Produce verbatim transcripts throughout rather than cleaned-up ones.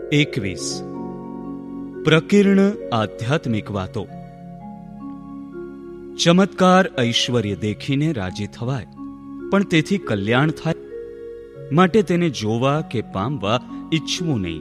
એકવીસ. પ્રકીર્ણ આધ્યાત્મિક વાતો. ચમત્કાર ઐશ્વર્ય દેખીને રાજી થવાય, પણ તેથી કલ્યાણ થાય માટે તેને જોવા કે પામવા ઈચ્છવું નહીં.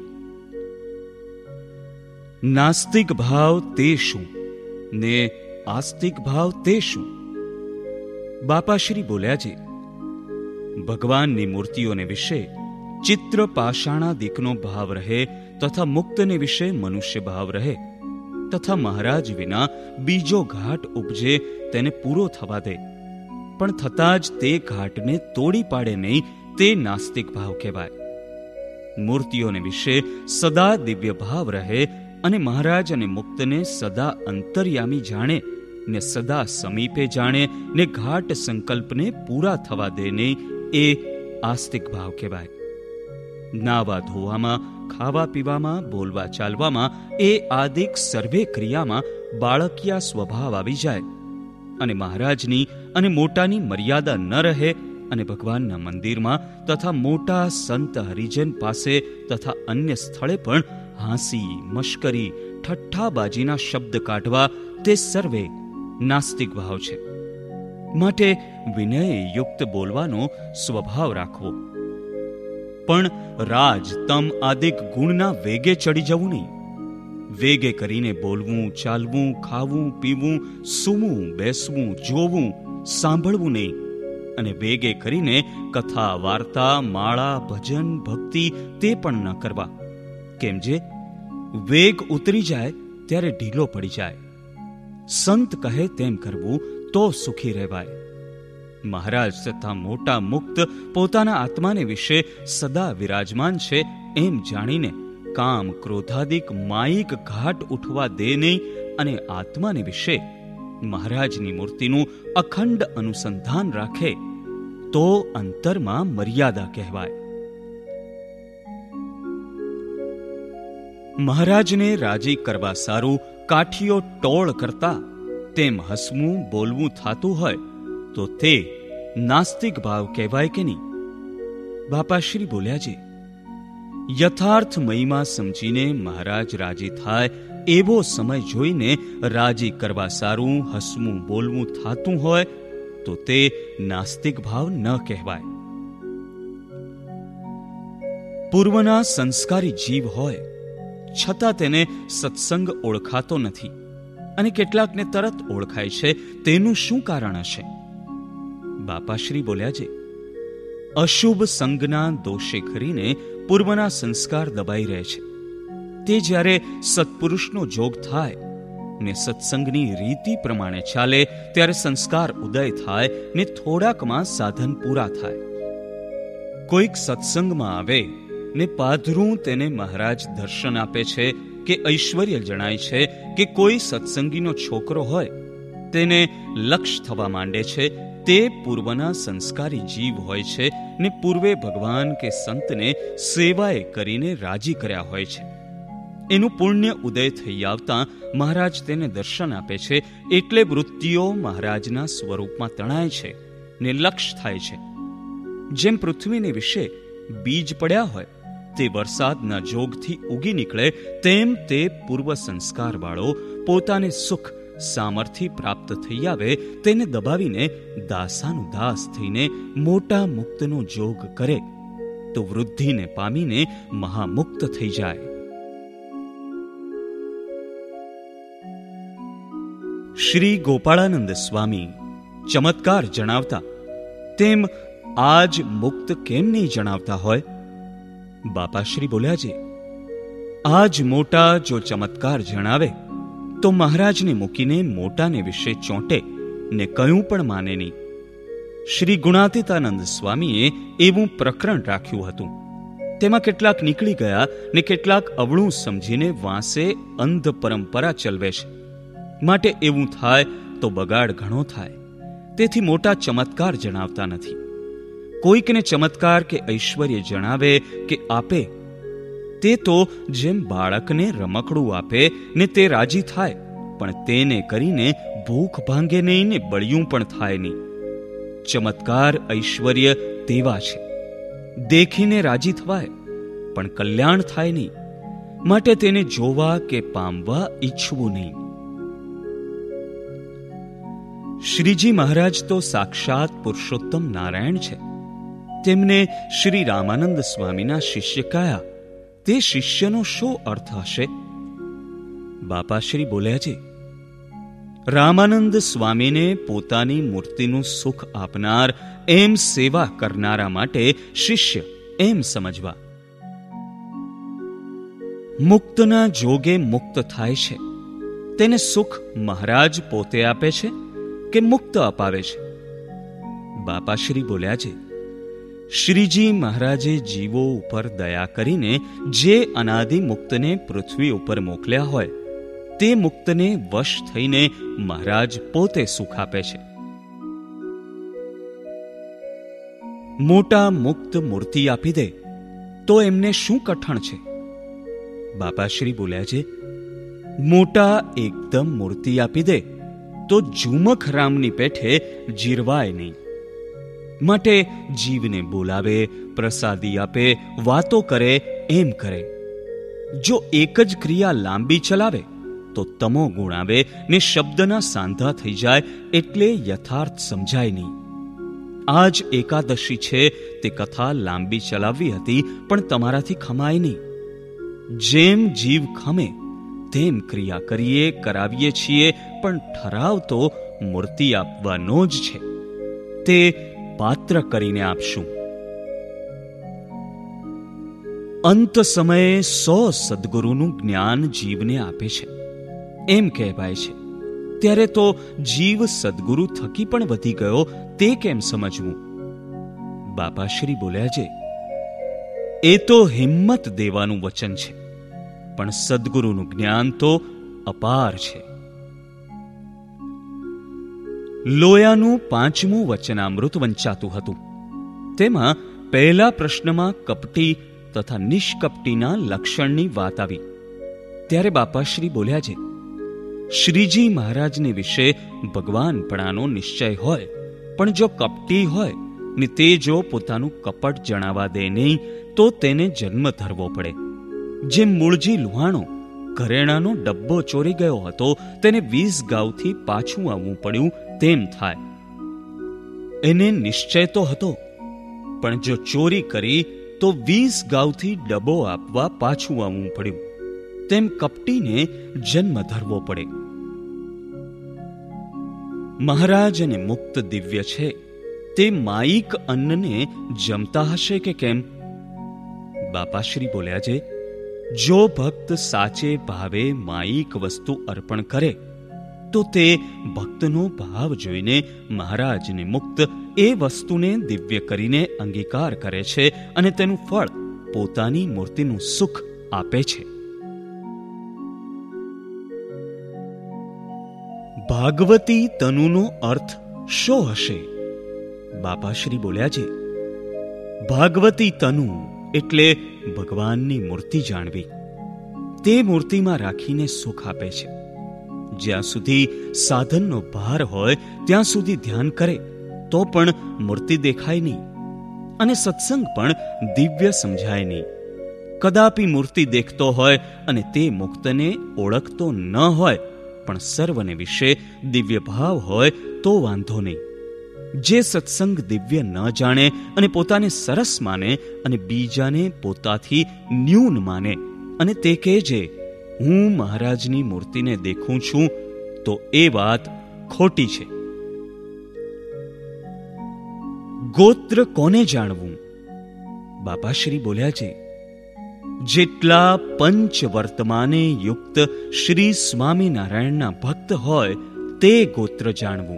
નાસ્તિક ભાવ તે શું ને આસ્તિક ભાવ તે શું? બાપાશ્રી બોલ્યા છે, ભગવાનની મૂર્તિઓને વિશે ચિત્ર પાષાણાદિકનો ભાવ રહે તથા મુક્તને વિશે મનુષ્ય ભાવ રહે તથા મહારાજ વિના બીજો ઘાટ ઉપજે તેને પૂરો થવા દે, પણ થતાં જ તે ઘાટને તોડી પાડે નહીં, તે નાસ્તિક ભાવ કહેવાય. મૂર્તિઓને વિશે સદા દિવ્ય ભાવ રહે અને મહારાજ અને મુક્તને સદા અંતર્યામી જાણે ને સદા સમીપે જાણે ને ઘાટ સંકલ્પને પૂરા થવા દે નહીં, એ આસ્તિક ભાવ કહેવાય. નાવા ધોવામાં, ખાવા પીવામાં, બોલવા ચાલવામાં, એ આદિક સર્વે ક્રિયામાં બાળકિયા સ્વભાવ આવી જાય અને મહારાજની અને મોટાની મર્યાદા ન રહે અને ભગવાનના મંદિરમાં તથા મોટા સંત હરિજન પાસે તથા અન્ય સ્થળે પણ હાંસી, મશ્કરી, ઠઠ્ઠાબાજીના શબ્દ કાઢવા, તે સર્વે નાસ્તિક ભાવ છે. માટે વિનયયુક્ત બોલવાનો સ્વભાવ રાખવો, પણ રાજ તમ આદિક ગુણના વેગે ચડી જવું નહીં. વેગે કરીને બોલવું, ચાલવું, ખાવું, પીવું, સૂવું, બેસવું, જોવું, સાંભળવું નહીં. અને વેગે કરીને કથા, વાર્તા, માળા, ભજન, ભક્તિ તે પણ ન કરવા. કેમ જે વેગ ઉતરી જાય ત્યારે ઢીલો પડી જાય. સંત કહે તેમ કરવું તો સુખી રહેવાય. મહારાજ તથા મોટા મુક્ત પોતાના આત્માને વિશે સદા વિરાજમાન છે એમ જાણીને કામ, ક્રોધાદિક માયિક ઘાટ ઉઠવા દે નહીં અને આત્માને વિશે મહારાજની મૂર્તિનું અખંડ અનુસંધાન રાખે તો અંતરમાં મર્યાદા કહેવાય. મહારાજને રાજી કરવા સારું કાઠીઓ ટોળ કરતા તેમ હસવું, બોલવું થાતું હોય તો તે નાસ્તિક ભાવ કહેવાય કે નહીં? બાપાશ્રી બોલ્યા છે, યથાર્થ મહિમા સમજીને મહારાજ રાજી થાય એવો સમય જોઈને રાજી કરવા સારું હસવું, બોલવું થાતું હોય તો તે નાસ્તિક ભાવ ન કહેવાય. પૂર્વના સંસ્કારી જીવ હોય છતાં તેને સત્સંગ ઓળખાતો નથી અને કેટલાકને તરત ઓળખાય છે, તેનું શું કારણ હશે? બાપાશ્રી બોલ્યા છે, અશુભ સંગના દોષે ખરીને પૂર્વના સંસ્કાર દબાઈ રહે છે. તે જ્યારે સત્પુરુષનો જોગ થાય ને સત્સંગની રીતિ પ્રમાણે ચાલે ત્યારે સંસ્કાર ઉદય થાય ને થોડાકમાં સાધન પૂરા થાય. કોઈક સત્સંગમાં આવે ને પાધરું તેને મહારાજ દર્શન આપે છે કે ઐશ્વર્ય જણાય છે કે કોઈ સત્સંગીનો છોકરો હોય તેને લક્ષ થવા માંડે છે, તે પૂર્વના સંસ્કારી જીવ હોય છે ને પૂર્વે ભગવાન કે સંતને સેવાએ કરીને રાજી કર્યા હોય છે. એનું પુણ્ય ઉદય થઈ આવતા મહારાજ તેને દર્શન આપે છે, એટલે વૃત્તિઓ મહારાજના સ્વરૂપમાં તણાય છે ને લક્ષ થાય છે. જેમ પૃથ્વીને વિશે બીજ પડ્યા હોય તે વરસાદના જોગથી ઉગી નીકળે, તેમ તે પૂર્વ સંસ્કાર વાળો પોતાને સુખ સામર્થ્ય પ્રાપ્ત થઈ આવે તેને દબાવીને દાસાનું દાસ થઈને મોટા મુક્તનો જોગ કરે તો વૃદ્ધિને પામીને મહામુક્ત થઈ જાય. શ્રી ગોપાળાનંદ સ્વામી ચમત્કાર જણાવતા તેમ આજ મુક્ત કેમ નહીં જણાવતા હોય? બાપાશ્રી બોલ્યા છે, આજ મોટા જો ચમત્કાર જણાવે તો મહારાજને મૂકીને મોટાને વિશે ચોંટે ને કયું પણ માને નહીં. શ્રી ગુણાતીતાનંદ સ્વામીએ એવું પ્રકરણ રાખ્યું હતું. તેમાં કેટલાક નીકળી ગયા ને કેટલાક અવળું સમજીને વાંસે અંધ પરંપરા ચલવે છે. માટે એવું થાય તો બગાડ ઘણો થાય. તેથી મોટા ચમત્કાર જણાવતા નથી. કોઈકને ચમત્કાર કે ઐશ્વર્ય જણાવે કે આપે તે તો જેમ બાળકને રમકડું આપે ને તે રાજી થાય, પણ તેને કરીને ભૂખ ભાંગે નહીં ને બળિયું પણ થાય નહીં. ચમત્કાર ઐશ્વર્ય તેવા છે, દેખીને રાજી થવાય પણ કલ્યાણ થાય નહીં. માટે તેને જોવા કે પામવા ઈચ્છવું નહીં. શ્રીજી મહારાજ તો સાક્ષાત પુરુષોત્તમ નારાયણ છે. તેમને શ્રી રામાનંદ સ્વામીના શિષ્ય કયા, તે શિષ્યનો શો અર્થ હશે? બાપાશ્રી બોલ્યા છે, રામાનંદ સ્વામીને પોતાની મૂર્તિનું સુખ આપનાર એમ સેવા કરનારા માટે શિષ્ય એમ સમજવા. મુક્તના જોગે મુક્ત થાય છે તેને સુખ મહારાજ પોતે આપે છે કે મુક્ત અપાવે છે? બાપાશ્રી બોલ્યા છે, શ્રીજી મહારાજે જીવો ઉપર દયા કરીને જે અનાદિ મુક્તને પૃથ્વી ઉપર મોકલ્યા હોય તે મુક્તને વશ થઈને મહારાજ પોતે સુખ આપે છે. મોટા મુક્ત મૂર્તિ આપી દે તો એમને શું કઠણ છે? બાપાશ્રી બોલ્યા છે, મોટા એકદમ મૂર્તિ આપી દે તો ઝુમખ રામની પેઠે જીરવાય નહીં. માટે જીવને બોલાવે, પ્રસાદી આપે, વાતો કરે એમ કરે. જો એક જ ક્રિયા લાંબી ચલાવે તો તમો ગુણ આવે ને શબ્દના સાંધા થઈ જાય એટલે યથાર્થ સમજાય નહીં. આજ એકાદશી છે તે કથા લાંબી ચલાવવી હતી પણ તમારાથી ખમાય નહીં. જેમ જીવ ખમે તેમ ક્રિયા કરીએ, કરાવીએ છીએ, પણ ઠરાવ તો મૂર્તિ આપવાનો જ છે. તે પાત્ર કરીને આપશું. અંત સમયે સો સદગુરુનું જ્ઞાન જીવને આપે છે એમ કહેવાય છે. ત્યારે તો જીવ સદગુરુ થકી પણ વધી ગયો તે કેમ સમજવું? બાપાશ્રી બોલ્યા છે, એ તો હિંમત દેવાનું વચન છે, પણ સદગુરુનું જ્ઞાન તો અપાર છે. લોયાનું પાંચમું વચનામૃત વંચાતું હતું. તેમાં પહેલા પ્રશ્નમાં કપટી તથા નિષ્કપટીના લક્ષણની વાત આવી. ત્યારે બાપાશ્રી બોલ્યા છે, શ્રીજી મહારાજને વિશે ભગવાનપણાનો નિશ્ચય હોય, પણ જો કપટી હોય ને તે જો પોતાનું કપટ જણાવવા દે નહીં તો તેને જન્મ ધરવો પડે. જેમ મૂળજી લુહાણો ઘરેણાનો ડબ્બો ચોરી ગયો હતો, તેને વીસ ગાઉથી પાછું આવવું પડ્યું તેમ થાય. એને નિશ્ચય તો હતો, પણ જો ચોરી કરી તો વીસ ગાઉથી ડબ્બો આપવા પાછું આવવું પડ્યું. તેમ કપટીને જન્મ ધરવો પડે. મહારાજ અને મુક્ત દિવ્ય છે તે માયિક અન્નને જમતા હશે કે કેમ? બાપાશ્રી બોલ્યા છે, જો ભક્ત સાચે ભાવે માયિક વસ્તુ અર્પણ કરે તો તે ભક્તનો ભાવ જોઈને મહારાજને મુક્ત એ વસ્તુને દિવ્ય કરીને અંગીકાર કરે છે અને તેનું ફળ પોતાની મૂર્તિનું સુખ આપે છે. ભાગવતી તનુનો અર્થ શો હશે? બાપાશ્રી બોલ્યા છે, ભાગવતી તનુ એટલે ભગવાનની મૂર્તિ જાણવી. તે મૂર્તિમાં રાખીને સુખ આપે છે. જ્યાં સુધી સાધનનો ભાર હોય ત્યાં સુધી ધ્યાન કરે તો પણ મૂર્તિ દેખાય નહીં અને સત્સંગ પણ દિવ્ય સમજાય નહીં. કદાપી મૂર્તિ દેખતો હોય અને તે મુક્તને ઓળખતો ન હોય પણ સર્વને વિશે દિવ્ય ભાવ હોય તો વાંધો નહીં. જે સત્સંગ દિવ્ય ન જાણે અને પોતાને સરસ માને અને બીજાને પોતાથી ન્યૂન માને અને તે કહેજે હું મહારાજની મૂર્તિને દેખું છું, તો એ વાત ખોટી છે. ગોત્ર કોને જાણવું? બાપાશ્રી બોલ્યા છે, જેટલા પંચ વર્તમાને યુક્ત શ્રી સ્વામિનારાયણના ભક્ત હોય તે ગોત્ર જાણવું.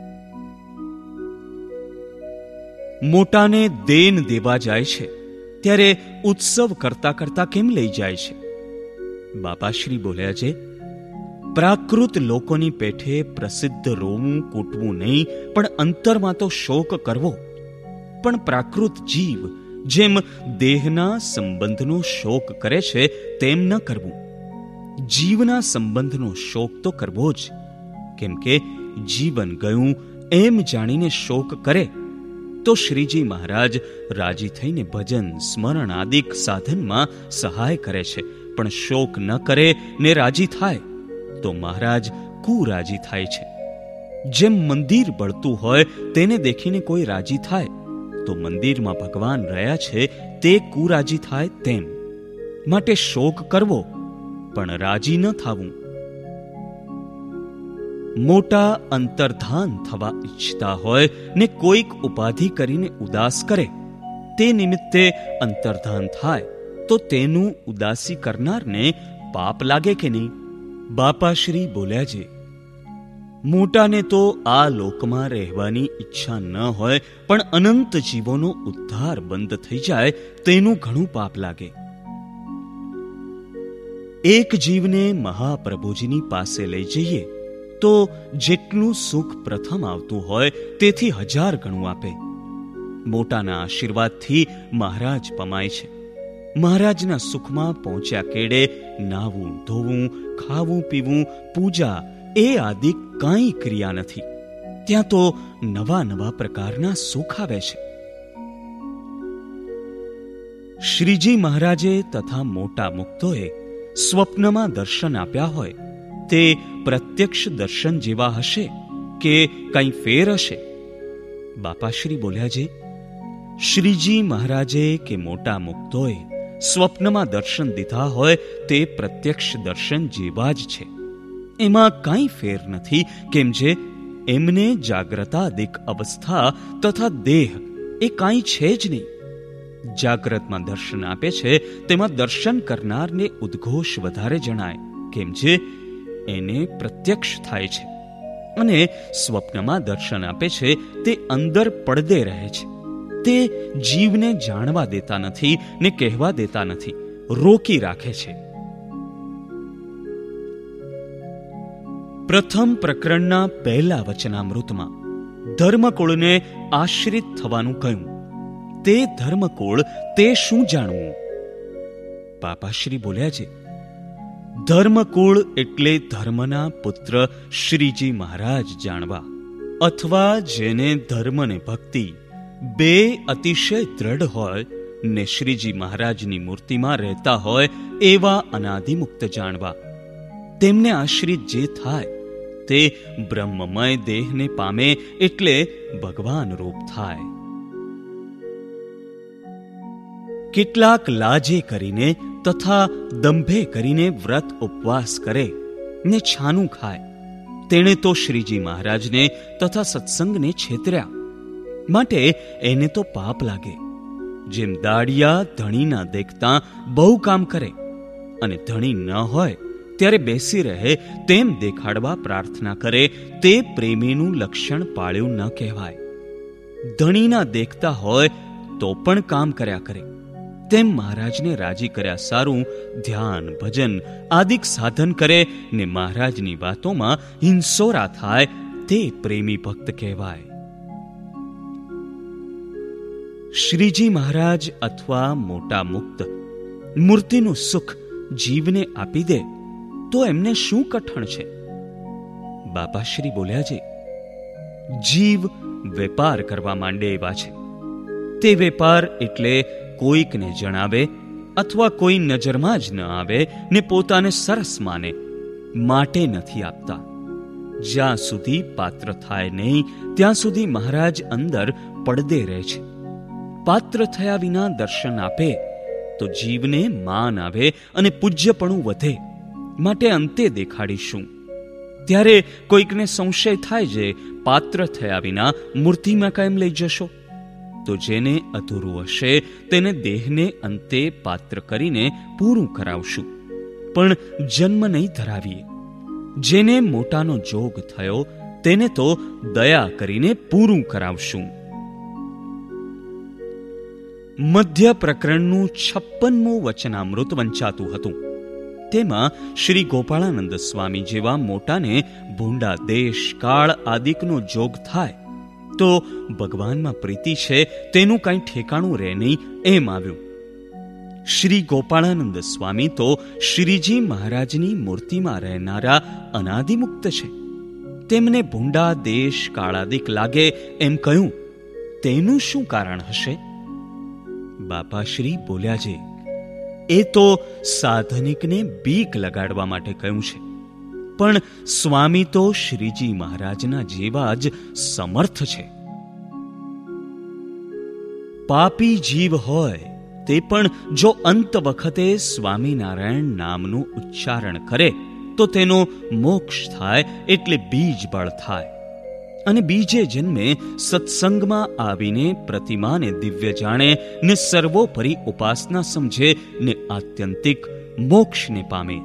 મોટાને દેન દેવા જાય છે ત્યારે ઉત્સવ કરતા કરતા કેમ લઈ જાય છે? બાપાશ્રી બોલ્યા છે, પ્રાકૃત લોકોની પેઠે પ્રસિદ્ધ રોવું કૂટવું નહીં, પણ અંતરમાં તો શોક કરવો. પણ પ્રાકૃત જીવ જેમ દેહના સંબંધનો શોક કરે છે તેમ ન કરવું. જીવના સંબંધનો શોક તો કરવો જ, કેમ કે જીવન ગયું એમ જાણીને શોક કરે તો શ્રીજી મહારાજ રાજી થઈને ભજન સ્મરણ આદિક સાધનમાં સહાય કરે છે, પણ શોક ન કરે ને રાજી થાય તો મહારાજ કુરાજી થાય છે. જેમ મંદિર બળતું હોય તેને દેખીને કોઈ રાજી થાય તો મંદિરમાં ભગવાન રહ્યા છે તે કુરાજી થાય તેમ. માટે શોક કરવો પણ રાજી ન થવું. મોટા અંતર્ધાન થવા ઈચ્છતા હોય ને કોઈક ઉપાધિ કરીને ઉદાસ કરે, તે નિમિત્તે અંતર્ધાન થાય તો તેનું ઉદાસી કરનારને પાપ લાગે કે નહીં? બાપાશ્રી બોલ્યા છે, મોટાને તો આ લોકમાં રહેવાની ઈચ્છા ન હોય પણ અનંત જીવોનો ઉદ્ધાર બંધ થઈ જાય તેનું ઘણું પાપ લાગે. એક જીવને મહાપ્રભુજીની પાસે લઈ જઈએ તો જેટલું સુખ પ્રથમ આવતું હોય તેથી હજાર ગણું આપે. મોટાના આશીર્વાદથી મહારાજ પમાય છે. મહારાજના સુખમાં પહોંચ્યા કેડે નાવું ધોવું, ખાવું પીવું, પૂજા એ આદિ કાંઈ ક્રિયા નથી. ત્યાં તો નવા નવા પ્રકારના સુખ આવે છે. શ્રીજી મહારાજે તથા મોટા મુક્તોએ સ્વપ્નમાં દર્શન આપ્યા હોય તે પ્રત્યક્ષ દર્શન જેવા હશે કે કંઈ ફેર હશે? બાપાશ્રી બોલ્યા છે, શ્રીજી મહારાજે કે મોટા મુક્તોએ સ્વપ્નમાં દર્શન દીધા હોય તે પ્રત્યક્ષ દર્શન જેવા જ છે. એમાં કાંઈ ફેર નથી, કેમ જે એમને જાગ્રતાદિક અવસ્થા તથા દેહ એ કાંઈ છે જ નહીં. જાગ્રતમાં દર્શન આપે છે તેમાં દર્શન કરનારને ઉદ્ઘોષ વધારે જણાય, કેમ જે એને પ્રત્યક્ષ થાય છે. અને સ્વપ્નમાં દર્શન આપે છે તે અંદર પડદે રહે છે. તે જીવને જાણવા દેતા નથી ને કહેવા દેતા નથી, રોકી રાખે છે. પ્રથમ પ્રકરણના પહેલા વચનામૃતમાં ધર્મકુળને આશ્રિત થવાનું કહ્યું. તે ધર્મકુળ તે શું જાણવું? બાપાશ્રી બોલ્યા છે, ધર્મકુળ એટલે ધર્મના પુત્ર શ્રીજી મહારાજ જાણવા, અથવા જેને ધર્મ ને ભક્તિ બે અતિશય દ્રઢ હોય ને શ્રીજી મહારાજની મૂર્તિમાં રહેતા હોય એવા અનાદિમુક્ત જાણવા. તેમને આશ્રિત જે થાય તે બ્રહ્મમય દેહને પામે એટલે ભગવાન રૂપ થાય. કેટલાક લાજે કરીને તથા દંભે કરીને વ્રત ઉપવાસ કરે ને છાનું ખાય, તેણે તો શ્રીજી મહારાજને તથા સત્સંગને છેતર્યા. માટે એને તો પાપ લાગે. જેમ દાડિયા ધણીના દેખતા બહુ કામ કરે અને ધણી ન હોય ત્યારે બેસી રહે તેમ દેખાડવા પ્રાર્થના કરે, તે પ્રેમીનું લક્ષણ પાળ્યું ન કહેવાય. ધણીના દેખતા હોય તો પણ કામ કર્યા કરે, તેમ મહારાજને રાજી કર્યા સારું ધ્યાન ભજન આદિક સાધન કરે ને મહારાજની વાતોમાં હિંસોરા થાય, તે પ્રેમી ભક્ત કહેવાય. શ્રીજી મહારાજ અથવા મોટા મુક્ત મૂર્તિનું સુખ જીવને આપી દે તો એમને શું કઠણ છે? બાપાશ્રી બોલ્યા છે, જીવ વેપાર કરવા માંડે એવા છે. તે વેપાર એટલે કોઈકને જણાવે અથવા કોઈ નજરમાં જ ન આવે ને પોતાને સરસ માને માટે નથી આપતા. જ્યાં સુધી પાત્ર થાય નહીં ત્યાં સુધી મહારાજ અંદર પડદે રહે છે. પાત્ર થયા વિના દર્શન આપે તો જીવને માન આવે અને પૂજ્યપણું વધે. માટે અંતે દેખાડીશું. ત્યારે કોઈકને સંશય થાય છે, પાત્ર થયા વિના મૂર્તિમાં કેમ લઈ જશો? તો જેને અધૂરું હશે તેને દેહને અંતે પાત્ર કરીને પૂરું કરાવશું, પણ જન્મ નહીં ધરાવીએ. જેને મોટાનો જોગ થયો તેને તો દયા કરીને પૂરું કરાવશું. મધ્ય પ્રકરણનું છપ્પનમું વચનામૃત વંચાતું હતું. તેમાં શ્રી ગોપાળાનંદ સ્વામી જેવા મોટાને ભૂંડા દેશ કાળ આદિકનો જોગ થાય તો ભગવાનમાં પ્રીતિ છે તેનું કંઈ ઠેકાણું રહે નહીં એમ આવ્યું. શ્રી ગોપાળાનંદ સ્વામી તો શ્રીજી મહારાજની મૂર્તિમાં રહેનારા અનાદિમુક્ત છે. તેમને ભૂંડા દેશ કાળાદિક લાગે એમ કહ્યું, તેનું શું કારણ હશે? બાપાશ્રી બોલ્યા છે, એ તો સાધનિકને બીક લગાડવા માટે કહ્યું છે, પણ સ્વામી તો શ્રીજી મહારાજના જેવા જ સમર્થ છે. પાપી જીવ હોય તે પણ જો અંત વખતે સ્વામિનારાયણ નામનું ઉચ્ચારણ કરે તો તેનો મોક્ષ થાય, એટલે બીજ બળ થાય અને બીજે જન્મે સત્સંગમાં આવીને પ્રતિમાને દિવ્ય જાણે ને સર્વોપરી ઉપાસના સમજે ને આત્યંતિક મોક્ષને પામે.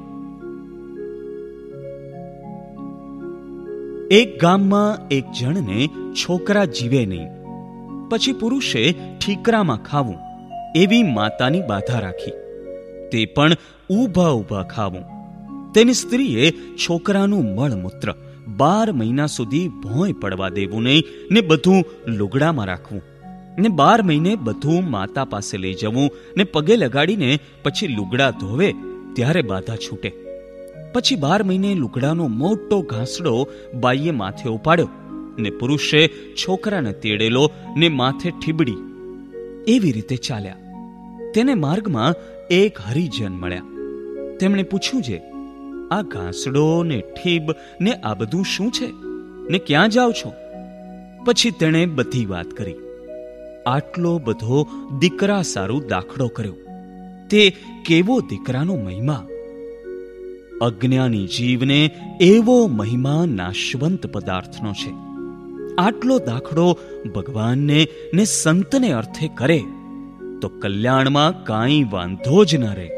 એક ગામમાં એક જણને છોકરા જીવે નહીં, પછી પુરુષે ઠીકરામાં ખાવું એવી માતાની બાધા રાખી, તે પણ ઊભા ઊભા ખાવું. તેની સ્ત્રીએ છોકરાનું મળમૂત્ર બાર મહિના સુધી ભોંય પડવા દેવું નહીં ને બધું લુગડામાં રાખવું ને બાર મહિને બધું માતા પાસે લઈ જવું ને પગે લગાડીને પછી લુગડા ધોવે ત્યારે બાધા છૂટે. પછી બાર મહિને લુગડાનો મોટો ઘાસડો બાઈએ માથે ઉપાડ્યો ને પુરુષે છોકરાને તેડેલો ને માથે ઠીબડી. એવી રીતે ચાલ્યા. તેને માર્ગમાં એક હરિજન મળ્યા. તેમણે પૂછ્યું છે, આ ઘાસડો ને ઠીબ ને આ બધું શું છે ને ક્યાં જાઓ છો? પછી તેણે બધી વાત કરી. આટલો બધો દીકરા સારું દાખલો કર્યો. તે કેવો દીકરાનો મહિમા! અજ્ઞાની જીવને એવો મહિમા નાશવંત પદાર્થનો છે. આટલો દાખલો ભગવાનને ને સંતને અર્થે કરે તો કલ્યાણમાં કાંઈ વાંધો જ ન રહે.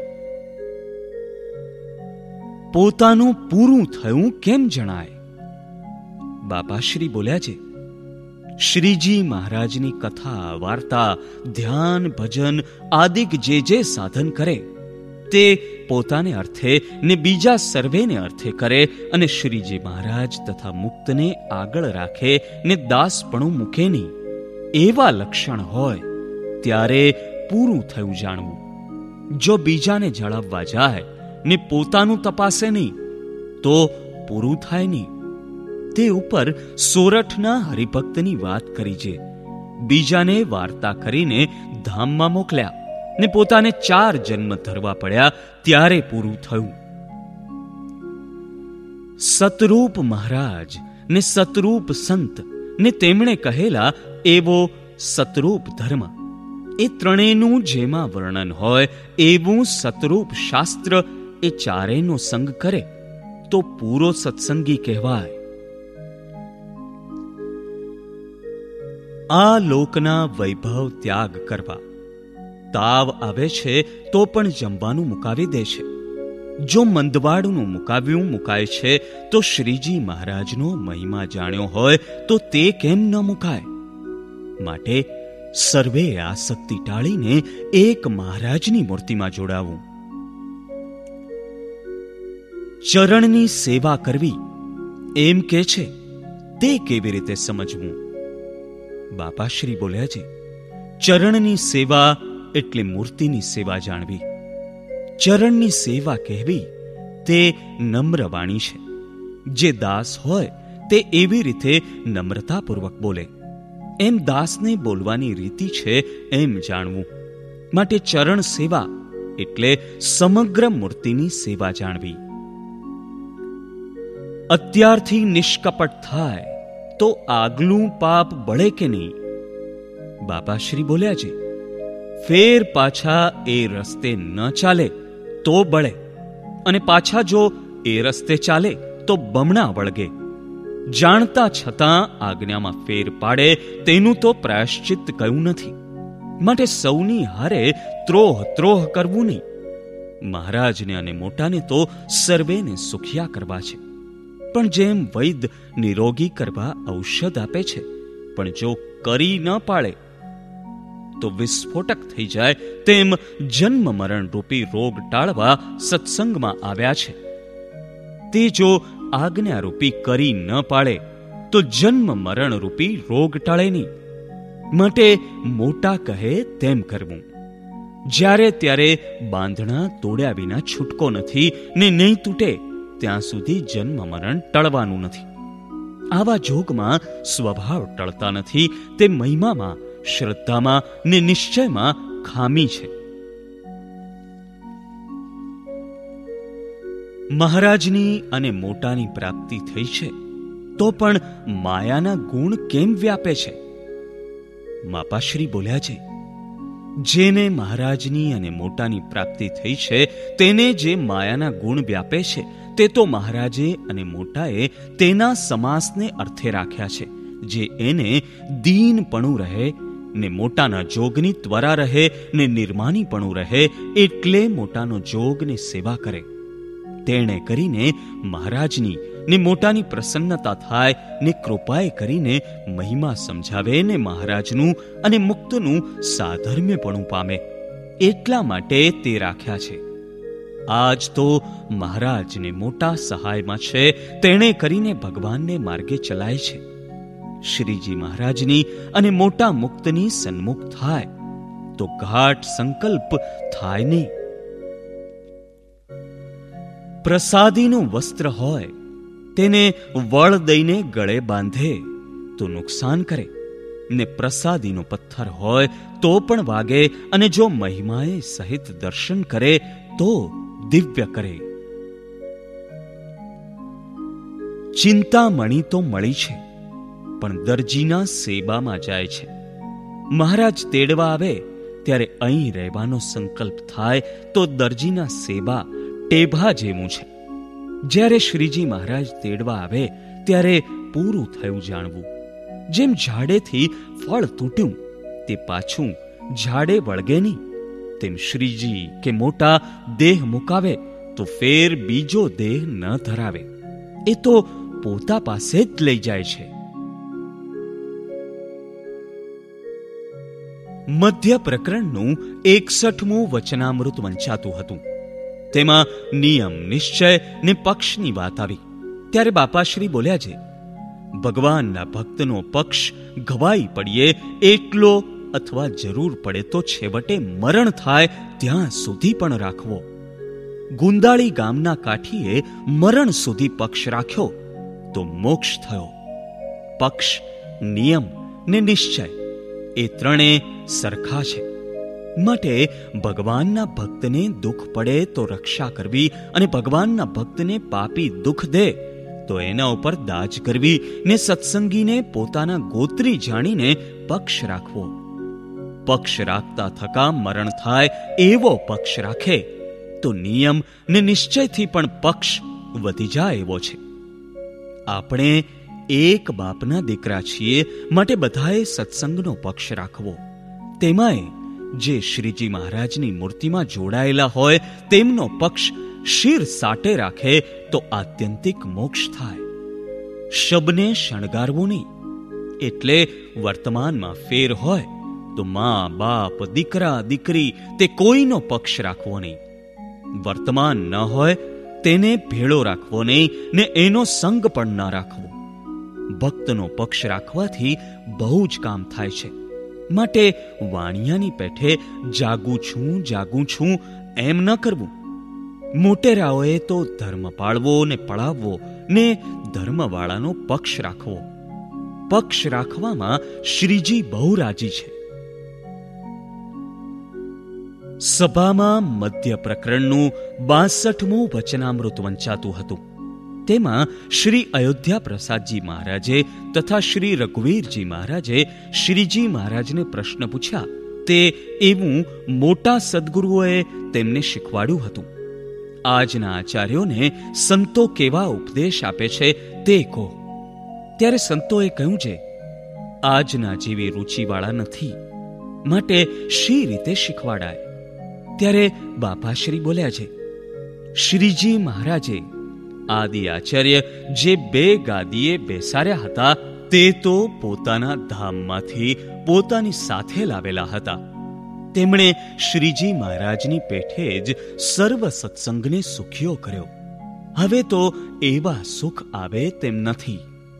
પોતાનું પૂરું થયું કેમ જણાય? બાપાશ્રી બોલ્યા છે, શ્રીજી મહારાજની કથા, વાર્તા, ધ્યાન, ભજન આદિક જે જે સાધન કરે તે પોતાને અર્થે ને બીજા સર્વેને અર્થે કરે અને શ્રીજી મહારાજ તથા મુક્તને આગળ રાખે ને દાસપણું મૂકે નહીં, એવા લક્ષણ હોય ત્યારે પૂરું થયું જાણવું. જો બીજાને જણાવવા જાય ને પોતાનું તપાસે નહીં તો પૂરું થાય નહીં. તે ઉપર સોરઠના હરિભક્તની વાત કરી છે. બીજાને વાર્તા કરીને ધામમાં મોકલ્યા ને પોતાને ચાર જન્મ ધરવા પડ્યા ત્યારે પૂરું થયું. સતરૂપ મહારાજ ને સતરૂપ સંત ને તેમણે કહેલા એવો સતરૂપ ધર્મ, એ ત્રણેયનું જેમાં વર્ણન હોય એવું સતરૂપ શાસ્ત્ર એ ચારેયનો સંગ કરે તો પૂરો સત્સંગી કહેવાય. આ લોકના વૈભવ ત્યાગ કરવા. તાવ આવે છે તો પણ જમવાનું મુકાવી દે છે. જો મંદવાડનું મુકાવ્યું મુકાય છે તો શ્રીજી મહારાજનો મહિમા જાણ્યો હોય તો તે કેમ ન મુકાય? માટે સર્વે આસક્તિ ટાળીને એક મહારાજની મૂર્તિમાં જોડાવું. ચરણની સેવા કરવી એમ કે છે તે કેવી રીતે સમજવું? બાપાશ્રી બોલ્યા છે, ચરણની સેવા એટલે મૂર્તિની સેવા જાણવી. ચરણની સેવા કહેવી તે નમ્ર વાણી છે. જે દાસ હોય તે એવી રીતે નમ્રતાપૂર્વક બોલે, એમ દાસને બોલવાની રીતિ છે એમ જાણવું. માટે ચરણ સેવા એટલે સમગ્ર મૂર્તિની સેવા જાણવી. અત્યારથી નિષ્કપટ થાય તો આગલું પાપ બળે કે નહીં? બાપાશ્રી બોલ્યા છે, ફેર પાછા એ રસ્તે ન ચાલે તો બળે, અને પાછા જો એ રસ્તે ચાલે તો બમણા વળગે. જાણતા છતાં આજ્ઞામાં ફેર પાડે તેનું તો પ્રાયશ્ચિત કયું નથી. માટે સૌની હારે ત્રોહ ત્રોહ કરવું નહીં. મહારાજને અને મોટાને તો સર્વેને સુખિયા કરવા છે. પણ જેમ વૈદ નિરોગી કરવા ઔષધ આપે છે, પણ જો કરી ન પાડે તો વિસ્ફોટક થઈ જાય, તેમ જન્મ મરણ રૂપી રોગ ટાળવા સત્સંગમાં આવ્યા છે. તે જો આજ્ઞારૂપી કરી ન પાડે તો જન્મ મરણ રૂપી રોગ ટાળે નહીં. માટે મોટા કહે તેમ કરવું. જ્યારે ત્યારે બાંધણા તોડ્યા વિના છૂટકો નથી ને નહીં તૂટે ત્યાં સુધી જન્મ મરણ ટળવાનું નથી. આવા જોગમાં સ્વભાવ ટળતા નથી. તે મહિમામાં, શ્રદ્ધામાં ને નિશ્ચયમાં ખામી છે. મહારાજની અને મોટાની પ્રાપ્તિ થઈ છે, તો પણ માયાના ગુણ કેમ વ્યાપે છે? માપાશ્રી બોલ્યા છે, જેને મહારાજની અને મોટાની પ્રાપ્તિ થઈ છે તેને જે માયાના ગુણ વ્યાપે છે તે તો મહારાજે અને મોટાએ તેના સમાસને અર્થે રાખ્યા છે, જે એને દીનપણું રહે ને મોટાના જોગની ત્વરા રહે ને નિર્માનીપણું રહે, એટલે મોટાનો જોગ ને સેવા કરે. તેણે કરીને મહારાજની ને મોટાની પ્રસન્નતા થાય ને કૃપાએ કરીને મહિમા સમજાવે ને મહારાજનું અને મુક્તનું સાધર્મ્યપણું પામે, એટલા માટે તે રાખ્યા છે. આજ તો મહારાજને મોટા સહાયમાં છે, તેણે કરીને ભગવાનને માર્ગે ચલાય છે. શ્રીજી મહારાજની અને મોટા મુક્તની સન્મુખ થાય તો ઘાટ સંકલ્પ થાય નહીં. પ્રસાદીનું વસ્ત્ર હોય તેને વળ દઈને ગળે બાંધે તો નુકસાન કરે, ને પ્રસાદીનો પથ્થર હોય તો પણ વાગે, અને જો મહિમાએ સહિત દર્શન કરે તો દિવ્ય કરે. ચિંતામણી તો મળી છે, પણ દરજીના સેબામાં જાય છે. મહારાજ તેડવા આવે ત્યારે અહીં રહેવાનો સંકલ્પ થાય તો દરજીના સેબા ટેભા જેવું છે. જ્યારે શ્રીજી મહારાજ તેડવા આવે ત્યારે પૂરું થયું જાણવું. જેમ ઝાડેથી ફળ તૂટ્યું તે પાછું ઝાડે વળગે નહીં, તેમ શ્રીજી કે મોટા દેહ મુકાવે તો ફેર બીજો દેહ ન ધરાવે, એ તો પોતા પાસે જ લઈ જાય છે. મધ્ય પ્રકરણનું એકસઠમું વચનામૃત વંચાતું હતું. તેમાં નિયમ, નિશ્ચય ને પક્ષની વાત આવી ત્યારે બાપાશ્રી બોલ્યા છે, ભગવાનના ભક્તનો પક્ષ ઘવાઈ પડીએ એટલો અથવા જરૂર પડે તો છેવટે મરણ થાય ત્યાં સુધી પણ રાખવો. ગુંદાળી ગામના કાઠીએ મરણ સુધી પક્ષ રાખ્યો તો મોક્ષ થયો. પક્ષ, નિયમ ને નિશ્ચય એ ત્રણે સરખા છે, માટે ભગવાનના ભક્તને દુઃખ પડે તો રક્ષા કરવી, અને ભગવાનના ભક્તને પાપી દુઃખ દે તો એના ઉપર દાજ કરવી, ને સત્સંગીને પોતાના ગોત્રી જાણીને પક્ષ રાખવો. પક્ષ રાખતા થકા મરણ થાય એવો પક્ષ રાખે તો નિયમ ને નિશ્ચયથી પણ પક્ષ વધી જાય એવો છે. આપણે એક બાપના દીકરા છીએ, માટે બધાએ સત્સંગનો પક્ષ રાખવો. તેમાંય જે શ્રીજી મહારાજની મૂર્તિમાં જોડાયેલા હોય તેમનો પક્ષ શિર સાટે રાખે તો આત્યંતિક મોક્ષ થાય. શબને શણગારવું નહીં, એટલે વર્તમાનમાં ફેર હોય તો મા, બાપ, દીકરા, દીકરી તે કોઈનો પક્ષ રાખવો નહીં. વર્તમાન ન હોય તેને ભેળો રાખવો નહીં, ને એનો સંગ પણ ન રાખવો. ભક્તનો પક્ષ રાખવાથી બહુ જ કામ થાય છે, માટે વાણિયાની પેઠે જાગું છું જાગું છું એમ ન કરવું. મોટેરાઓએ તો ધર્મ પાળવો ને પળાવવો ને ધર્મવાળાનો પક્ષ રાખવો. પક્ષ રાખવામાં શ્રીજી બહુ રાજી છે. સભામાં મધ્ય પ્રકરણનું બાસઠમું વચનામૃત વંચાતું હતું. તેમાં શ્રી અયોધ્યા પ્રસાદજી મહારાજે તથા શ્રી રઘુવીરજી મહારાજે શ્રીજી મહારાજને પ્રશ્ન પૂછ્યા, તે એવું મોટા સદગુરુઓએ તેમને શીખવાડ્યું હતું. આજના આચાર્યોને સંતો કેવા ઉપદેશ આપે છે તે કહો. ત્યારે સંતોએ કહ્યું છે, આજના જેવી રુચિવાળા નથી, માટે શી રીતે શીખવાડાય? ત્યારે બાપાશ્રી બોલ્યા છે, શ્રીજી મહારાજે આદિ આચાર્ય જે બે ગાદીએ બેસાડ્યા હતા તે તો પોતાના ધામમાંથી પોતાની સાથે લાવેલા હતા. તેમણે શ્રીજી મહારાજની પેઠે જ સર્વ સત્સંગને સુખ્યો કર્યો. હવે તો એવા સુખ આવે તેમ નથી.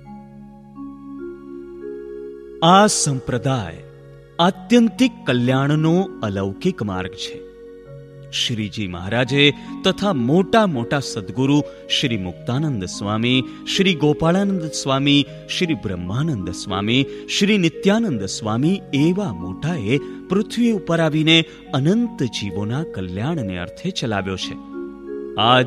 આ સંપ્રદાય આત્યંતિક કલ્યાણનો અલૌકિક માર્ગ છે. શ્રીજી મહારાજે તથા મોટા મોટા સદગુરુ શ્રી મુક્તાનંદ સ્વામી, શ્રી ગોપાળાનંદ સ્વામી, શ્રી બ્રહ્માનંદ સ્વામી, શ્રી નિત્યાનંદ સ્વામી એવા મોટાએ પૃથ્વી ઉપર આવીને અનંત જીવોના કલ્યાણને અર્થે ચલાવ્યો છે. આજ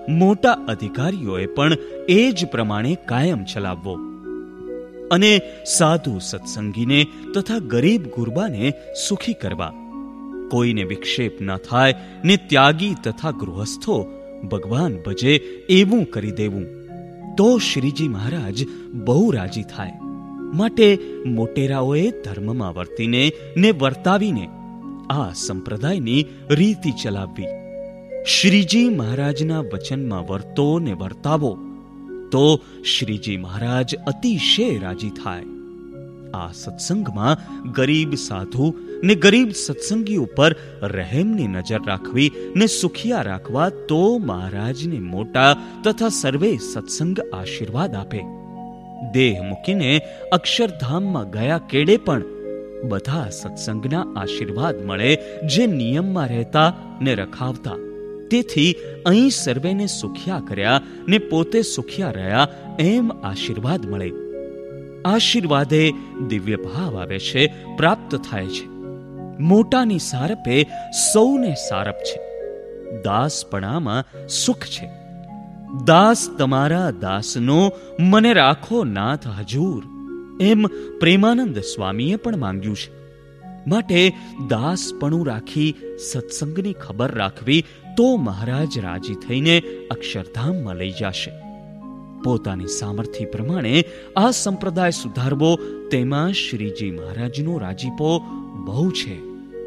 મોટા અધિકારીઓએ પણ એ જ પ્રમાણે કાયમ ચલાવવો અને સાધુ સત્સંગીને તથા ગરીબ ગુરબાને સુખી કરવા, કોઈને વિક્ષેપ ન થાય ને ત્યાગી તથા ગૃહસ્થો ભગવાન ભજે એવું કરી દેવું, તો શ્રીજી મહારાજ બહુ રાજી થાય. માટે મોટેરાઓએ ધર્મમાં વર્તીને ને વર્તાવીને આ સંપ્રદાયની રીતિ ચલાવવી. શ્રીજી મહારાજના વચનમાં વર્તો ને વર્તાવો તો શ્રીજી મહારાજ અતિશય રાજી થાય. આ સત્સંગમાં ગરીબ સાધુ ને ગરીબ સત્સંગી ઉપર રહેમની નજર રાખવી ને સુખિયા રાખવા તો મહારાજને મોટા તથા સર્વે સત્સંગ આશીર્વાદ આપે. દેહ મૂકીને અક્ષરધામમાં ગયા કેડે પણ બધા સત્સંગના આશીર્વાદ મળે, જે નિયમમાં રહેતા ને રખાવતા. તેથી અહીં સર્વેને સુખિયા કર્યા ને પોતે સુખિયા રહ્યા એમ આશીર્વાદ મળે. આશીર્વાદે દિવ્ય ભાવ આવે છે, પ્રાપ્ત થાય છે. મોટાની સારપે સૌને સારપ છે. દાસપણામાં સુખ છે. દાસ તમારા દાસનો મને રાખો નાથ હજૂર, એમ પ્રેમાનંદ સ્વામીએ પણ માંગ્યું છે. માટે દાસપણું રાખી સત્સંગની ખબર રાખવી તો મહારાજ રાજી થઈને અક્ષરધામમાં લઈ જશે. પોતાની સામર્થ્ય પ્રમાણે આ સંપ્રદાય સુધારવો, તેમાં શ્રીજી મહારાજનો રાજીપો બહુ છે.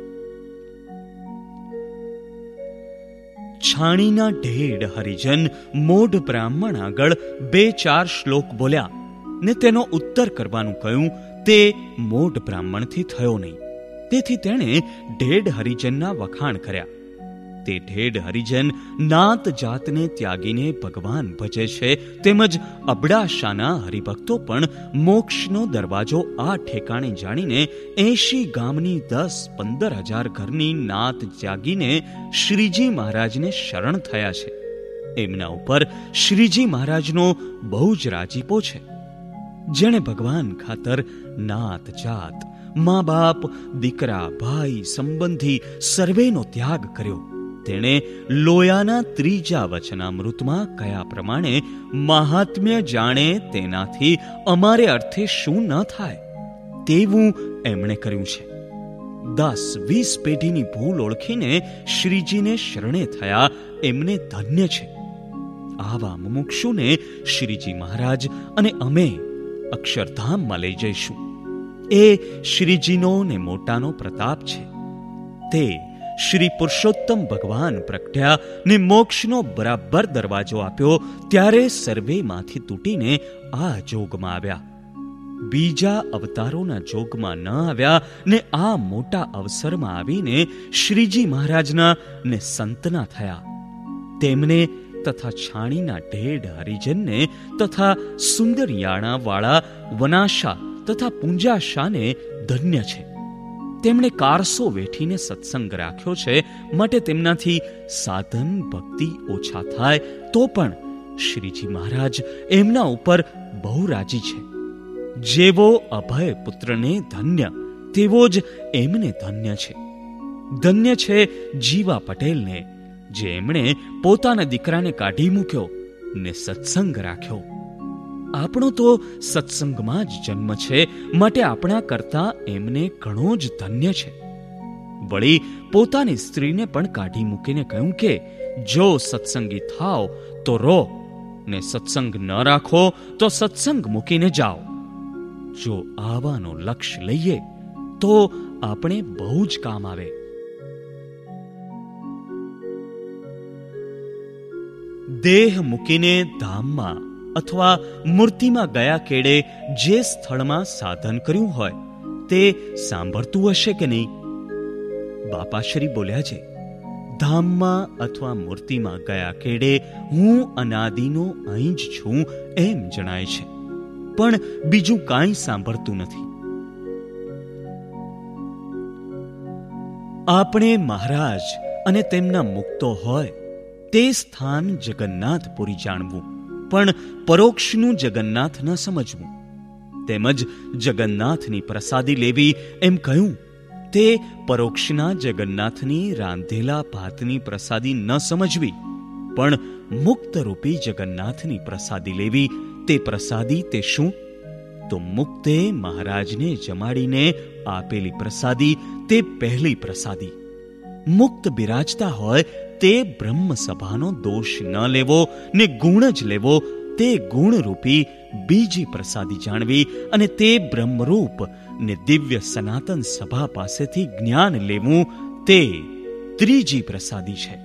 છાણીના ઢેડ હરિજન મોઢ બ્રાહ્મણ આગળ બે ચાર શ્લોક બોલ્યા ને તેનો ઉત્તર કરવાનું કહ્યું. તે મોઢ બ્રાહ્મણથી થયો નહીં, તેથી તેણે ઢેડ હરિજનના વખાણ કર્યા. તે ઢેડ હરિજન નાત જાતને ત્યાગીને ભગવાન ભજે છે, તેમજ અબડાશાના હરિભક્તો પણ મોક્ષનો દરવાજો આ ઠેકાણે જાણીને એંશી ગામની દસ પંદર હજાર ઘરની નાત ત્યાગીને શ્રીજી મહારાજને શરણ થયા છે. એમના ઉપર શ્રીજી મહારાજનો બહુ જ રાજીપો છે. જેણે ભગવાન ખાતર નાત જાત, મા બાપ, દીકરા, ભાઈ, સંબંધી સર્વેનો ત્યાગ કર્યો, તેણે લોયાના ત્રીજા વચનામૃતમાં કયા પ્રમાણે મહાત્મ્ય જાણે તેનાથી અમારે અર્થે શું ન થાય તેવું એમણે કર્યું છે. દસ વીસ પેઢીની ભૂલ ઓળખીને શ્રીજીને શરણે થયા એમને ધન્ય છે. આવા મુમુક્ષુને શ્રીજી મહારાજ અને અમે અક્ષરધામમાં લઈ જઈશું. એ શ્રીજીનો ને મોટાનો પ્રતાપ છે. તે શ્રી પુરુષોત્તમ ભગવાન પ્રગટ્યા ને મોક્ષનો બરાબર દરવાજો આપ્યો, ત્યારે સર્વેમાંથી તૂટીને આ જોગમાં આવ્યા. બીજા અવતારોના જોગમાં ન આવ્યા ને આ મોટા અવસરમાં આવીને શ્રીજી મહારાજના ને સંતના થયા. તેમને તથા છાણીના ઢેડ હરિજનને તથા સુંદરિયાણા વાળા વનાશા તથા પૂંજાશાને ધન્ય છે. તેમણે કારસો વેઠીને સત્સંગ રાખ્યો છે, માટે તેમનાથી સાધન ભક્તિ ઓછા થાય તો પણ શ્રીજી મહારાજ એમના ઉપર બહુ રાજી છે. જેવો અભય પુત્રને ધન્ય, તેવો જ એમને ધન્ય છે. ધન્ય છે જીવા પટેલને, જે એમણે પોતાના દીકરાને કાઢી મૂક્યો ને સત્સંગ રાખ્યો. આપણો તો સત્સંગમાં જ જન્મ છે, માટે આપણા કરતા એમને ઘણો જ ધન્ય છે. વળી પોતાની સ્ત્રીને પણ કાઢી મૂકીને કહ્યું કે જો સત્સંગી થાવ તો રો, ને સત્સંગ ન રાખો તો સત્સંગ મૂકીને જાઓ. જો આવાનો લક્ષ્ય લઈએ તો આપણે બહુ જ કામ આવે. દેહ મૂકીને ધામમાં અથવા મૂર્તિમાં ગયા કેડે જે સ્થળમાં સાધન કર્યું હોય તે સાંભળતું હશે કે નહીં? બાપાશ્રી બોલ્યા છે, ધામમાં અથવા મૂર્તિમાં ગયા કેડે હું અનાદિનો અહીં જ છું એમ જણાય છે, પણ બીજું કાંઈ સાંભળતું નથી. આપણે મહારાજ અને તેમના મુક્તો હોય તે સ્થાન જગન્નાથપુરી જાણવું, પણ પરોક્ષનું જગન્નાથ ન સમજવું. તેમજ જગન્નાથની પ્રસાદી લેવી એમ કહ્યું તે પરોક્ષના જગન્નાથની રાંધેલા ભાતની પ્રસાદી ન સમજવી, પણ મુક્તરૂપી જગન્નાથની પ્રસાદી લેવી. તે પ્રસાદી તે શું? તો મુક્તે મહારાજને જમાડીને આપેલી પ્રસાદી તે પહેલી પ્રસાદી. મુક્ત બિરાજતા હોય તે બ્રહ્મસભાનો દોષ ન લેવો ને ગુણ જ લેવો, તે ગુણરૂપી બીજી પ્રસાદી જાણવી અને તે બ્રહ્મરૂપ ને દિવ્ય સનાતન સભા પાસેથી જ્ઞાન લેવું, તે ત્રીજી પ્રસાદી છે.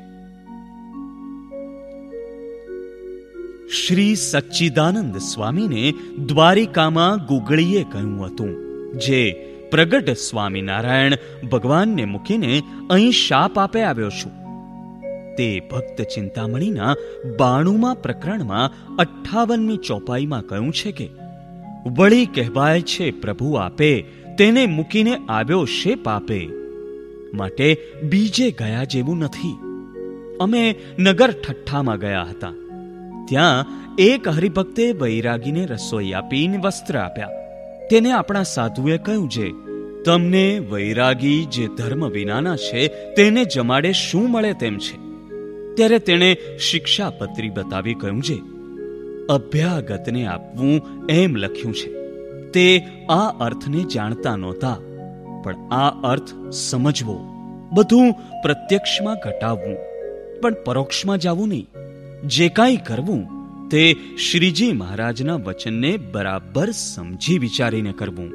શ્રી સચ્ચિદાનંદ સ્વામીને દ્વારિકામાં ગુગળીએ કહ્યું હતું, જે પ્રગટ સ્વામિનારાયણ ભગવાનને મૂકીને અહીં શાપ આપે આવ્યો છું. તે ભક્ત ચિંતામણીના બાણુમા પ્રકરણમાં અઠ્ઠાવનમી ચોપાઈમાં કહ્યું છે કે વળી કહેવાય છે પ્રભુ આપે તેને મૂકીને આવ્યો શેપ આપે, માટે બીજે ગયા જેવું નથી. અમે નગર ઠઠ્ઠામાં ગયા હતા. ત્યાં એક હરિભક્તે વૈરાગીને રસોઈ આપીને વસ્ત્ર આપ્યા. તેને આપણા સાધુએ કહ્યું, છે તમને વૈરાગી જે ધર્મ વિનાના છે તેને જમાડે શું મળે તેમ છે. ત્યારે તેણે શિક્ષાપત્રી બતાવી કહ્યું, છે અભ્યાગતને આપવું એમ લખ્યું છે. તે આ અર્થને જાણતા નહોતા, પણ આ અર્થ સમજવો, બધું પ્રત્યક્ષમાં ઘટાવવું, પણ પરોક્ષમાં જવું નહીં. જે કાંઈ કરવું તે શ્રીજી મહારાજના વચનને બરાબર સમજી વિચારીને કરવું.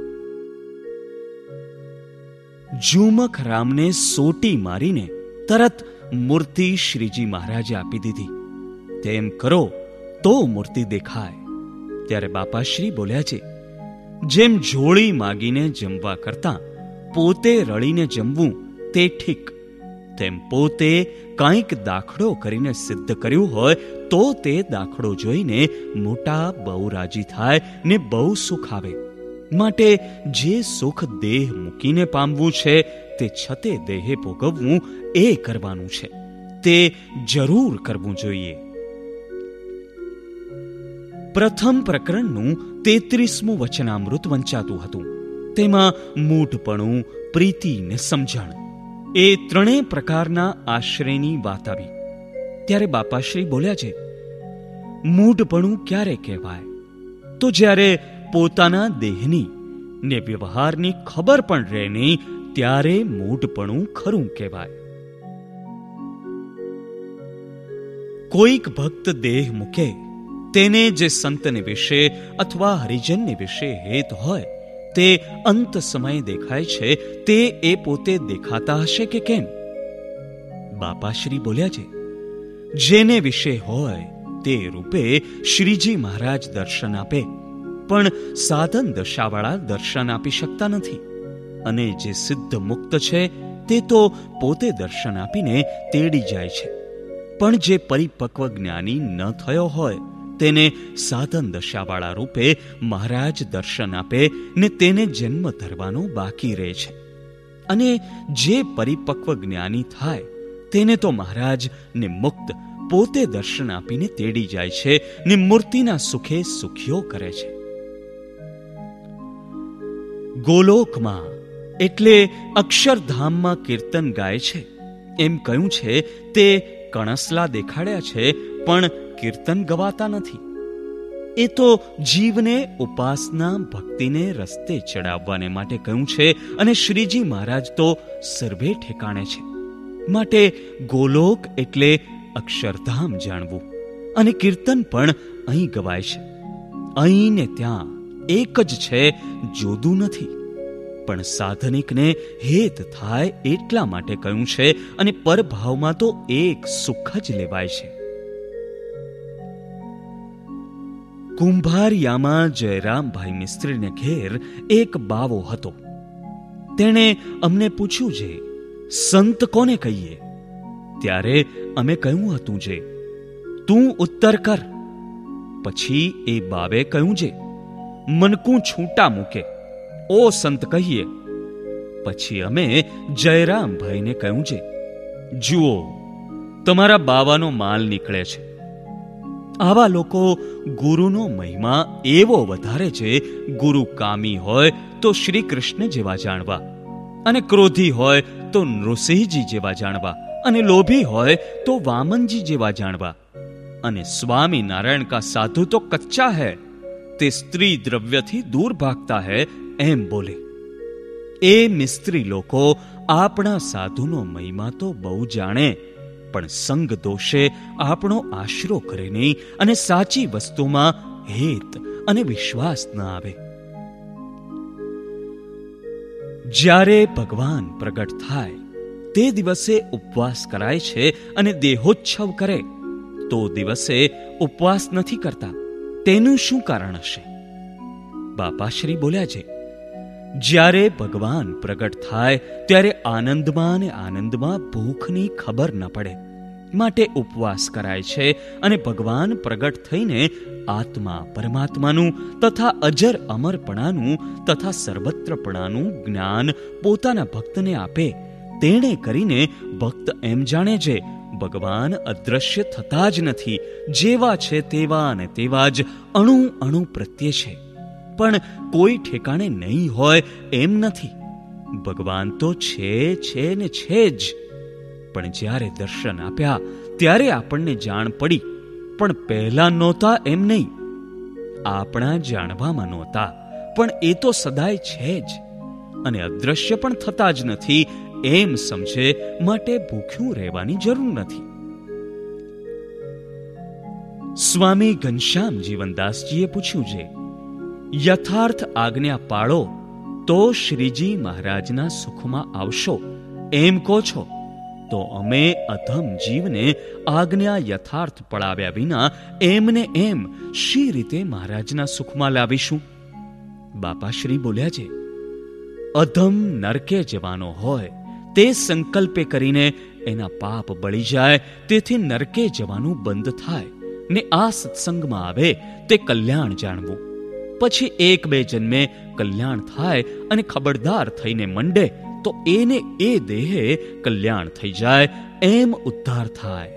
ઝુમક રામને સોટી મારીને તરત મૂર્તિ શ્રીજી મહારાજે આપી દીધી. તેમ કરો તો મૂર્તિ દેખાય. ત્યારે બાપાશ્રી બોલ્યા, છે જેમ જોડી માગીને જમવા કરતા પોતે રળીને જમવું તે ઠીક, તેમ પોતે કંઈક દાખલો કરીને સિદ્ધ કર્યું હોય તો તે દાખલો જોઈને મોટા બહુ રાજી થાય ને બહુ સુખ આવે. માટે જે સુખ દેહ મૂકીને પામવું છે તે છતે દેહે ભોગવવું એ કરવાનું છે. તે જરૂર કરવું જોઈએ. પ્રથમ પ્રકરણનું તેત્રીસમું વચનામૃત વંચાતું હતું. તેમાં મૂઢપણું, પ્રીતિ ને સમજણ એ ત્રણેય પ્રકારના આશ્રયની વાત આવી. ત્યારે બાપાશ્રી બોલ્યા, છે મૂઢપણું ક્યારે કહેવાય? તો જ્યારે પોતાના દેહની ને વ્યવહારની ખબર પણ રહે નહીં ત્યારે મૂઢપણું ખરું કહેવાય. કોઈક ભક્ત દેહ મૂકે તેને જે સંતને વિશે અથવા હરિજનને વિશે હેત હોય તે અંત સમયે દેખાય છે, તે એ પોતે દેખાતા હશે કે કેમ? બાપાશ્રી બોલ્યા, છે જેને વિશે હોય તે રૂપે શ્રીજી મહારાજ દર્શન આપે, પણ સાધન દશાવાળા દર્શન આપી શકતા નથી. અને જે સિદ્ધ મુક્ત છે તે તો પોતે દર્શન આપીને તેડી જાય છે, પણ જે પરિપક્વ જ્ઞાની ન થયો હોય તેને સાધન દશાવાળા રૂપે મહારાજ દર્શન આપે ને તેને જન્મ ધરવાનો બાકી રહે છે. અને જે પરિપક્વ જ્ઞાની થાય તેને તો મહારાજ ને મુક્ત પોતે દર્શન આપીને તેડી જાય છે ને મૂર્તિના સુખે સુખ્યો કરે છે. ગોલોકમાં એટલે અક્ષરધામમાં કીર્તન ગાય છે એમ કહ્યું છે તે કણસલા દેખાડ્યા છે, પણ કીર્તન ગવાતા નથી. એ તો જીવને ઉપાસના ભક્તિને રસ્તે ચડાવવાને માટે કહ્યું છે, અને શ્રીજી મહારાજ તો સર્વે ઠેકાણે છે. માટે ગોલોક એટલે અક્ષરધામ જાણવું, અને કીર્તન પણ અહીં ગવાય છે. અહીં ને ત્યાં એક જ છે, જુદું નથી. પણ સાધનિકને હેત થાય એટલા માટે કહ્યું છે, અને પરભાવમાં તો એક સુખ જ લેવાય છે. કુંભારિયામાં જયરામભાઈ મિસ્ત્રીને ઘેર એક બાવો હતો. તેણે અમને પૂછ્યું છે, સંત કોને કહીએ? ત્યારે અમે કહ્યું હતું, છે તું ઉત્તર કર. પછી એ બાવે કહ્યું, છે મનકું છૂટા મૂકે ઓ સંત કહીએ. પછી અમે જયરામભાઈને કહ્યું, છે જુઓ તમારા બાવાનો માલ નીકળે છે. આવા લોકો ગુરુનો મહિમા એવો વધારે છે, ગુરુ કામી હોય તો શ્રી કૃષ્ણ જેવા જાણવા, અને ક્રોધી હોય તો નૃસિંહજી જેવા જાણવા, અને લોભી હોય તો વામનજી જેવા જાણવા. અને સ્વામિનારાયણ કા સાધુ તો કચ્ચા હૈ, તે સ્ત્રી દ્રવ્યથી દૂર ભાગતા હૈ, એમ બોલે. એ મિસ્ત્રી લોકો આપણા સાધુનો મહિમા તો બહુ જાણે, પણ સંગ દોષે આપણો આશરો કરે નહીં અને સાચી વસ્તુમાં હેત અને વિશ્વાસ ન આવે. જ્યારે ભગવાન પ્રગટ થાય તે દિવસે ઉપવાસ કરાય છે અને દેહોત્સવ કરે તો દિવસે ઉપવાસ નથી કરતા. તેનું શું કારણ હશે? બાપાશ્રી બોલ્યા છે, જ્યારે ભગવાન પ્રગટ થાય ત્યારે આનંદમાં અને આનંદમાં ભૂખની ખબર ન પડે, માટે ઉપવાસ કરાય છે. અને ભગવાન પ્રગટ થઈને આત્મા પરમાત્માનું તથા અજર અમરપણાનું તથા સર્વત્રપણાનું જ્ઞાન પોતાના ભક્તને આપે. તેણે કરીને ભક્ત એમ જાણે છે ભગવાન અદ્રશ્ય થતા જ નથી, જેવા છે તેવા અને તેવા જ અણુ અણુ પ્રત્યે છે, પણ કોઈ ઠેકાણે નહીં હોય એમ નથી. ભગવાન તો છે છે ને છે જ. પણ જ્યારે દર્શન આપ્યા ત્યારે આપણને જાણ પડી, પણ પહેલા નહોતા એમ નહીં. આપણા જાણવામાં નહોતા, પણ એ તો સદાય છે જ અને અદ્રશ્ય પણ થતા જ નથી એમ સમજે, માટે ભૂખ્યું રહેવાની જરૂર નથી. સ્વામી ઘનશ્યામ જીવનદાસજીએ પૂછ્યું છે, યથાર્થ આજ્ઞા પાળો તો શ્રીજી મહારાજના સુખમાં આવશો એમ કહો છો, તો અમે અધમ જીવને આજ્ઞા યથાર્થ પળાવ્યા વિના એમને એમ શી રીતે મહારાજના સુખમાં લાવીશું? બાપાશ્રી બોલ્યા છે, અધમ નરકે જવાનો હોય તે સંકલ્પે કરીને એના પાપ બળી જાય, તેથી નરકે જવાનું બંધ થાય ને આ સત્સંગમાં આવે તે કલ્યાણ જાણવું. પછી એક બે જન્મે કલ્યાણ થાય અને ખબરદાર થઈને મંડે તો એને એ દેહે કલ્યાણ થઈ જાય, એમ ઉદ્ધાર થાય.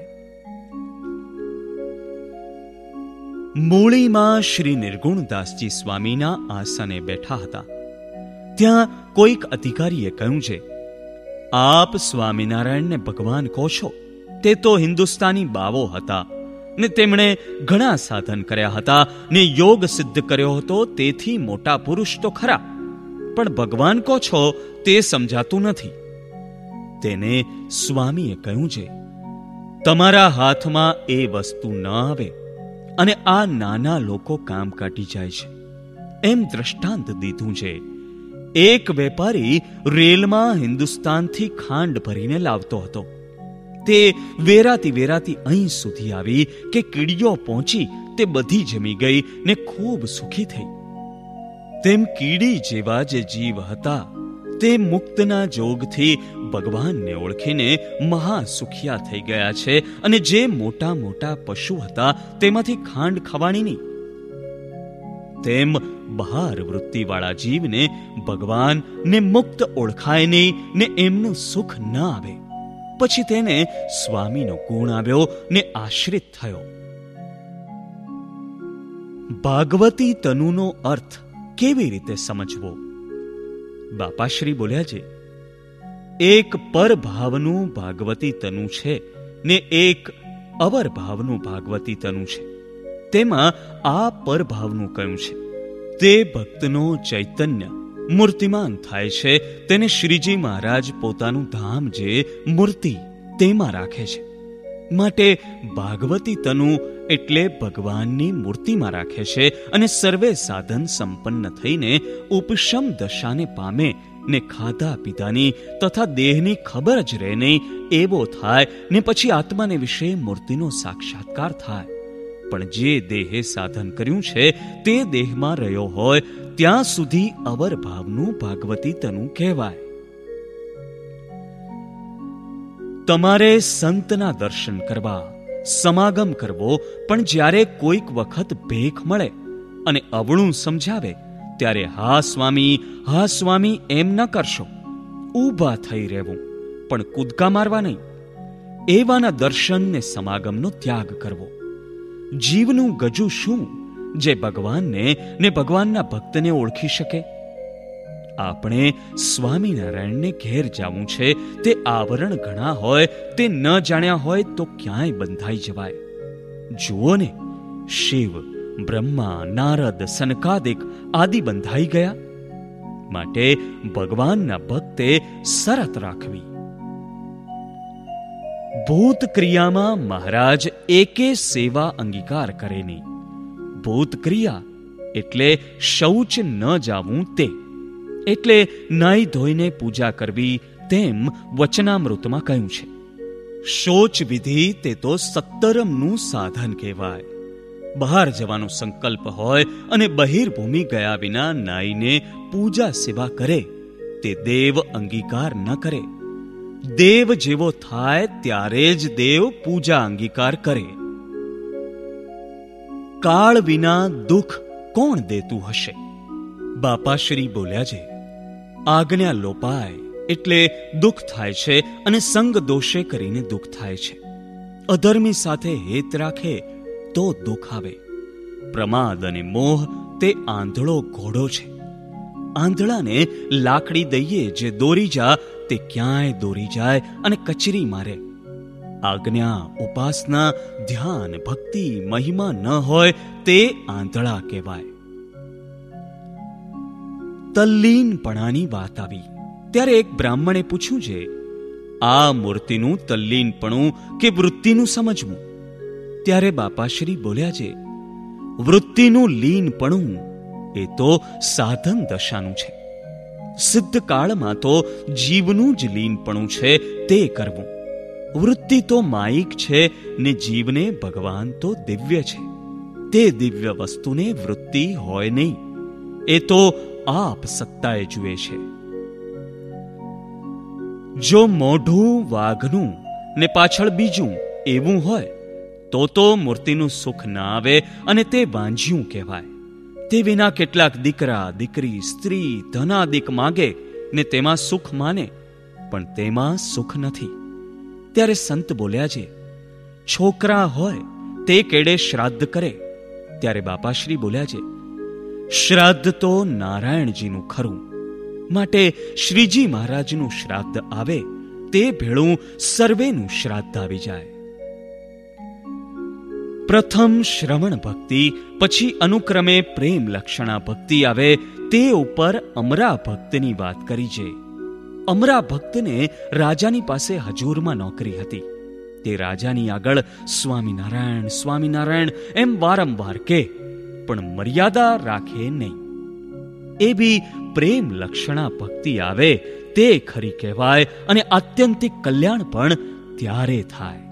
મૂળીમાં શ્રી નિર્ગુણદાસજી સ્વામીના આસને બેઠા હતા. ત્યાં કોઈક અધિકારીએ કહ્યું છે, આપ સ્વામિનારાયણને ભગવાન કહો છો? તે તો હિન્દુસ્તાની બાવો હતા ને તેમણે ઘણા સાધન કર્યા હતા ને યોગ સિદ્ધ કર્યો હતો, તેથી મોટા પુરુષ તો ખરા, પણ ભગવાન કહો છો તે સમજાતું નથી. તેને સ્વામીએ કહ્યું છે, તમારા હાથમાં એ વસ્તુ ન આવે અને આ નાના લોકો કામ કાઢી જાય છે, એમ દ્રષ્ટાંત દીધું છે. એક વેપારી રેલમાં હિન્દુસ્તાનથી ખાંડ ભરીને લાવતો હતો. તે વેરાતી વેરાતી અહીં સુધી આવી કે કીડીઓ પહોંચી તે બધી જમી ગઈ ને ખૂબ સુખી થઈ. તેમ કીડી જેવા જે જીવ હતા તે મુક્તના જોગથી ભગવાનને ઓળખીને મહાસુખિયા થઈ ગયા છે, અને જે મોટા મોટા પશુ હતા તેમાંથી ખાંડ ખવાણી નહીં. તેમ બહાર વૃત્તિવાળા જીવને ભગવાન ને મુક્ત ઓળખાય નહીં ને એમનું સુખ ન આવે. પછી તેને સ્વામીનો ગુણ આવ્યો ને આશ્રિત થયો. ભાગવતી તનુનો અર્થ કેવી રીતે સમજવો? બાપાશ્રી બોલ્યા છે, એક પરભાવનું ભાગવતી તનુ છે ને એક અવર ભાવનું ભાગવતી તનુ છે. તેમાં આ પરભાવનું કહ્યું છે તે ભક્તનો ચૈતન્ય મૂર્તિમાન થાય છે, તેને શ્રીજી મહારાજ પોતાનું ધામ જે મૂર્તિ તેમાં રાખે છે. માટે ભાગવતી તનુ એટલે ભગવાનની મૂર્તિમાં રાખે છે, અને સર્વે સાધન સંપન્ન થઈને ઉપશમ દશાને પામે ને ખાધા પીધાની તથા દેહની ખબર જ રહે નહીં એવો થાય ને પછી આત્માને વિશે મૂર્તિનો સાક્ષાત્કાર થાય. પણ જે દેહે સાધન કર્યું છે તે દેહમાં રહ્યો હોય ત્યાં સુધી અવર ભાવનું ભાગવતી તનુ કહેવાય. તમારે સંતના દર્શન કરવા, સમાગમ કરવો, પણ જ્યારે કોઈક વખત ભેખ મળે અને અવળું સમજાવે ત્યારે હા સ્વામી હા સ્વામી એમ ન કરશો. ઊભા થઈ રહેવું, પણ કૂદકા મારવા નહીં. એવાના દર્શન ને સમાગમનો ત્યાગ કરવો. જીવનું ગજુ શું જે ભગવાનને ને ભગવાનના ભક્તને ઓળખી શકે? આપણે સ્વામિનારાયણને ઘેર જવું છે, તે આવરણ ઘણા હોય તે ન જાણ્યા હોય તો ક્યાંય બંધાઈ જવાય. જુઓ ને, શિવ, બ્રહ્મા, નારદ, સનકાદિક આદિ બંધાઈ ગયા. માટે ભગવાનના ભક્તે શરત રાખવી. ભૂત ક્રિયામાં મહારાજ એકે સેવા અંગીકાર કરે નહીં. ભૂત ક્રિયા એટલે શૌચ ન જાવું તે, એટલે નાઈ ધોઈને પૂજા કરવી તેમ વચનામૃતમાં કહ્યું છે. શૌચ વિધિ તે તો સત્તરમનું સાધન કહેવાય. બહાર જવાનો સંકલ્પ હોય અને બહિર્ભૂમિ ગયા વિના નાઈને પૂજા સેવા કરે તે દેવ અંગીકાર ન કરે. દેવ જેવો થાય ત્યારે જ દેવ પૂજા અંગીકાર કરે. કાળ વિના દુઃખ કોણ દેતું હશે? બાપાશ્રી બોલ્યા છે, આજ્ઞા લોપાય એટલે દુઃખ થાય છે અને સંગ દોષે કરીને દુઃખ થાય છે. અધર્મી સાથે હેત રાખે તો દુઃખ આવે. પ્રમાદ અને મોહ તે આંધળો ઘોડો છે. આંધળાને લાકડી દઈએ જે દોરી જા તે ક્યાંય દોરી જાય અને કચરી મારે. આજ્ઞા, ઉપાસના, ધ્યાન, ભક્તિ, મહિમા ન હોય તે આંધળા કહેવાય. તલ્લીનપણાની વાત આવી ત્યારે એક બ્રાહ્મણે પૂછ્યું છે, આ મૂર્તિનું તલ્લીનપણું કે વૃત્તિનું સમજવું? ત્યારે બાપાશ્રી બોલ્યા છે, વૃત્તિનું લીનપણું એ તો સાધન દશાનું છે. સિદ્ધ કાળમાં તો જીવનું જ લીનપણું છે તે કરવું. વૃત્તિ તો માયિક છે ને જીવને ભગવાન તો દિવ્ય છે. તે દિવ્ય વસ્તુને વૃત્તિ હોય નહીં, એ તો આપ સત્તાએ જુએ છે. જો મોઢું વાઘનું ને પાછળ બીજું એવું હોય તો તો મૂર્તિનું સુખ ના આવે અને તે વાંજ્યું કહેવાય. તે વિના કેટલાક દીકરા, દીકરી, સ્ત્રી, ધનાદિક માગે ને તેમાં સુખ માને, પણ તેમાં સુખ નથી. ત્યારે સંત બોલ્યા છે, છોકરા હોય તે કેડે શ્રાદ્ધ કરે. ત્યારે બાપાશ્રી બોલ્યા છે, શ્રાદ્ધ તો નારાયણજીનું ખરું, માટે શ્રીજી મહારાજનું શ્રાદ્ધ આવે તે ભેળું સર્વેનું શ્રાદ્ધ આવી જાય. પ્રથમ શ્રવણ ભક્તિ, પછી અનુક્રમે પ્રેમ લક્ષણા ભક્તિ આવે. તે ઉપર અમરા ભક્તની વાત કરી છે. અમરા ભક્તને રાજાની પાસે હજૂરમાં નોકરી હતી. તે રાજાની આગળ સ્વામિનારાયણ સ્વામિનારાયણ એમ વારંવાર કે, પણ મર્યાદા રાખે નહીં. એ બી પ્રેમ લક્ષણા ભક્તિ આવે તે ખરી કહેવાય અને આત્યંતિક કલ્યાણ પણ ત્યારે થાય.